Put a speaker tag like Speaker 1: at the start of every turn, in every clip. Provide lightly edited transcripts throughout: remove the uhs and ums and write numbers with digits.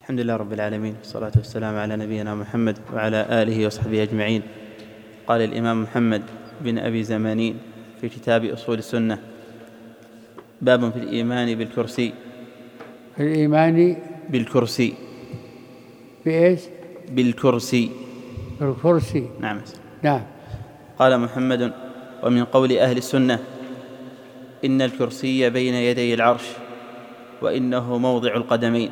Speaker 1: الحمد لله رب العالمين، والصلاة والسلام على نبينا محمد وعلى آله وصحبه أجمعين. قال الإمام محمد بن أبي زمانين في كتاب أصول السنة: باب في الإيمان بالكرسي.
Speaker 2: في الإيمان
Speaker 1: بالكرسي.
Speaker 2: بإيش؟
Speaker 1: بالكرسي.
Speaker 2: بالكرسي.
Speaker 1: نعم.
Speaker 2: قال
Speaker 1: محمد: ومن قول أهل السنة إن الكرسي بين يدي العرش وإنه موضع القدمين.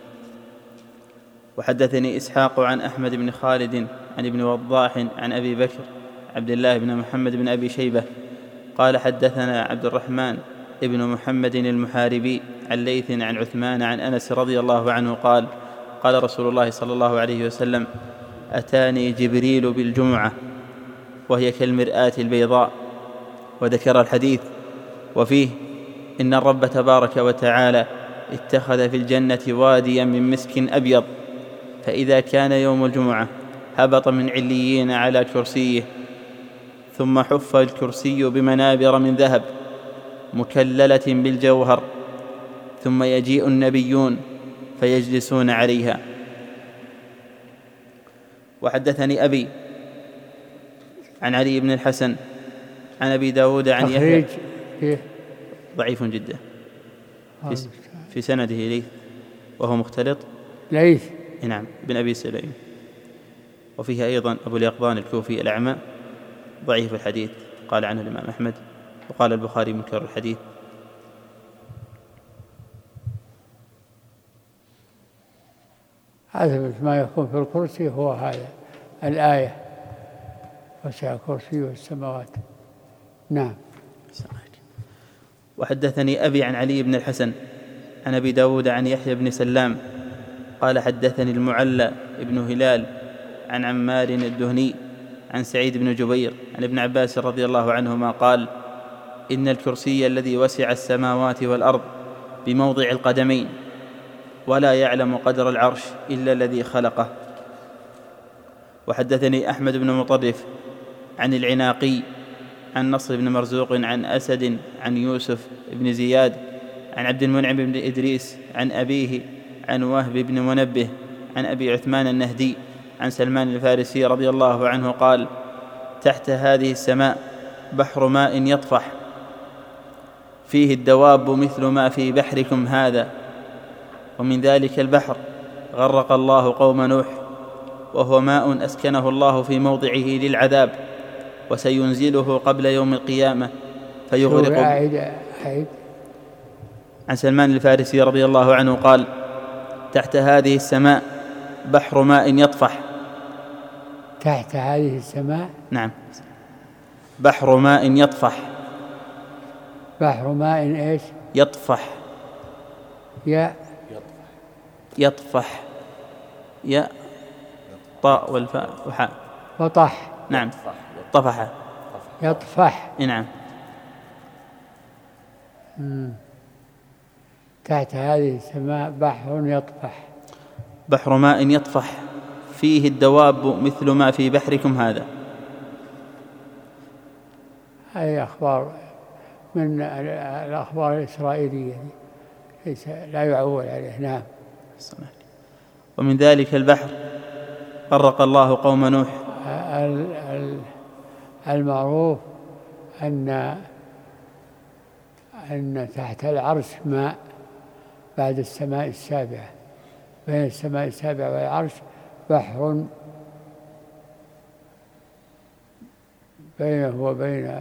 Speaker 1: وحدثني إسحاق عن أحمد بن خالد عن ابن وضاح عن أبي بكر عبد الله بن محمد بن أبي شيبة قال: حدثنا عبد الرحمن ابن محمد المحاربي عن ليث عن عثمان عن أنس رضي الله عنه قال: قال رسول الله صلى الله عليه وسلم: أتاني جبريل بالجمعة وهي كالمرآة البيضاء. وذكر الحديث وفيه: إن الرب تبارك وتعالى اتخذ في الجنة واديا من مسك أبيض، فإذا كان يوم الجمعة هبط من عليين على كرسيه، ثم حف الكرسي بمنابر من ذهب مكللة بالجوهر، ثم يجيء النبيون فيجلسون عليها. وحدثني أبي عن علي بن الحسن عن أبي داود عن يحيى ضعيف جدا في سنده ليث وهو مختلط
Speaker 2: ليث
Speaker 1: نعم بن أبي سليم. وفيه أيضا أبو اليقظان الكوفي الأعمى ضعيف الحديث، قال عنه الإمام أحمد، وقال البخاري منكر الحديث.
Speaker 2: هذا ما يكون في الكرسي هو هذا الآية: وسع كرسيه السماوات. نعم.
Speaker 1: وحدثني أبي عن علي بن الحسن عن أبي داود عن يحيى بن سلام قال: حدثني المعلى بن هلال عن عمار الدهني عن سعيد بن جبير عن ابن عباس رضي الله عنهما قال: إن الكرسي الذي وسع السماوات والأرض بموضع القدمين، ولا يعلم قدر العرش إلا الذي خلقه. وحدثني أحمد بن مطرف عن العناقي عن نصر بن مرزوق عن أسد عن يوسف بن زياد عن عبد المنعم بن إدريس عن أبيه عن وهب بن منبه عن أبي عثمان النهدي عن سلمان الفارسي رضي الله عنه قال: تحت هذه السماء بحر ماء يطفح، فيه الدواب مثل ما في بحركم هذا، ومن ذلك البحر غرق الله قوم نوح، وهو ماء أسكنه الله في موضعه للعذاب، وسينزله قبل يوم القيامة فيغرق. عن سلمان الفارسي رضي الله عنه قال: تحت هذه السماء بحر ماء يطفح.
Speaker 2: تحت هذه السماء
Speaker 1: نعم بحر ماء يطفح.
Speaker 2: بحر ماء إيش؟
Speaker 1: يطفح. يطفح يا طاء والفاء وحاء
Speaker 2: وطح.
Speaker 1: نعم طفح
Speaker 2: يطفح.
Speaker 1: نعم.
Speaker 2: تحت هذه السماء بحر يطفح.
Speaker 1: بحر ماء يطفح، فيه الدواب مثل ما في بحركم هذا.
Speaker 2: هذه أخبار من الأخبار الإسرائيلية، ليس لا يعول عليه. نعم.
Speaker 1: ومن ذلك البحر غرق الله قوم نوح.
Speaker 2: المعروف أن تحت العرش ماء بعد السماء السابعة، بين السماء السابعة والعرش بحر بينه وبين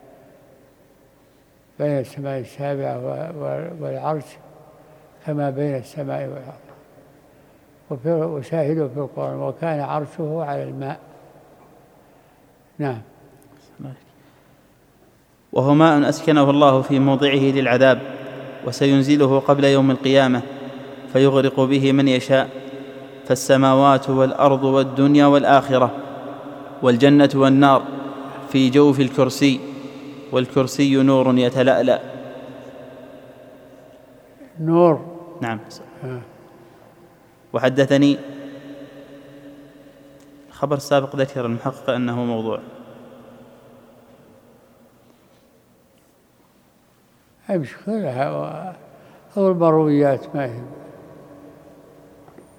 Speaker 2: السماء السابعة والعرش كما بين السماء والأرض. وشاهده في القرآن: وكان عرشه على الماء. نعم.
Speaker 1: وهو ماء أسكنه الله في موضعه للعذاب، وسينزله قبل يوم القيامة فيغرق به من يشاء، فالسماوات والأرض والدنيا والآخرة والجنة والنار في جوف الكرسي، والكرسي نور يتلألأ.
Speaker 2: نور.
Speaker 1: نعم. وحدثني خبر السابق ذكر المحقق أنه موضوع.
Speaker 2: مشكلة، هو المرويات ما هي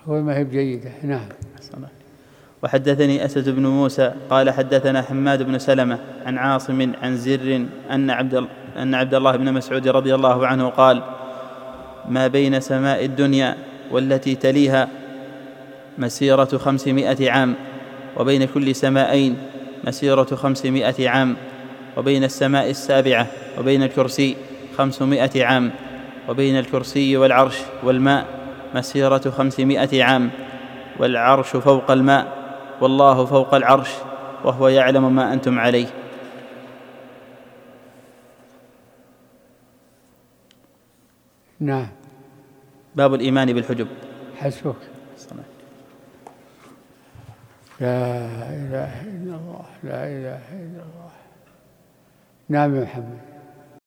Speaker 2: هو ما هي بجيدة. نعم.
Speaker 1: وحدثني أسد بن موسى قال حدثنا حماد بن سلمة عن عاصم عن زر أن عبد الله بن مسعود رضي الله عنه قال: ما بين سماء الدنيا والتي تليها مسيرة 500 عام، وبين كل سماءين مسيرة 500 عام، وبين السماء السابعة وبين الكرسي 500 عام، وبين الكرسي والعرش والماء مسيرة 500 عام، والعرش فوق الماء، والله فوق العرش، وهو يعلم ما أنتم عليه.
Speaker 2: نعم.
Speaker 1: باب الإيمان بالحجب.
Speaker 2: حسبك. لا إله إلا الله، لا إله إلا الله. نعم يا محمد.